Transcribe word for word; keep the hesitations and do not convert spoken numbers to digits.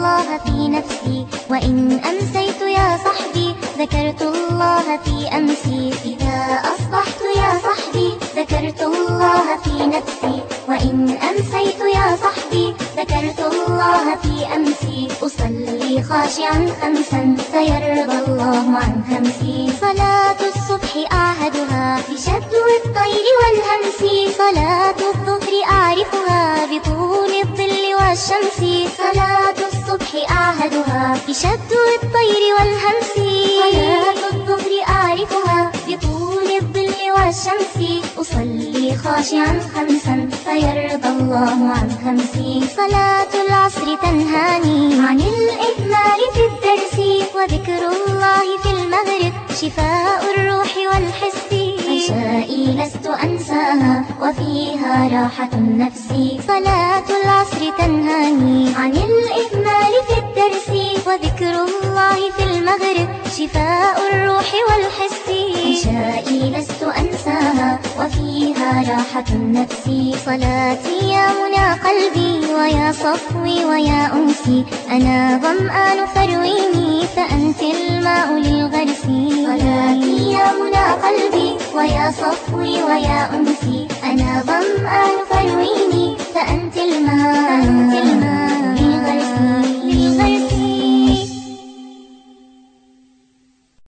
الله في نفسي، وإن أمسيت يا صحبي ذكرت الله في أمسي. إذا أصبحت يا صحبي ذكرت الله في نفسي، وإن أمسيت يا صحبي ذكرت الله في أمسي. أصلي خاشعا خمسا فيرضى الله عن خمسي. صلاة الصبح أعهدها بشدو الطير والهمس، صلاة الظهر أعرفها بطول الظل والشمس. صلاة الصبح أعهدها بشدو الطير والهمس، صلاة الظهر أعرفها بطول الظل والشمس. أصلي خاشعا خمسا فيرضى الله عن خمسي. صلاة العصر تنهاني عن الإهمال في الدرس، وذكر الله في المغرب شفاء الروح والحس. عشائي لست أنساها وفيها راحة النفس. صلاة العصر تنهاني عن الإهمال في الدرس، وذكر الله في المغرب شفاء الروح والحس. عشائي لست أنساها وفيها راحة النفس. صلاتي يا منى قلبي ويا صفوي ويا أنسي، أنا ظمآن فارويني فأنت الماء للغرس. صلاتي يا منى قلبي ويا صفوي ويا أنسي، أنا ظمآن فارويني فأنت الماء للغرس.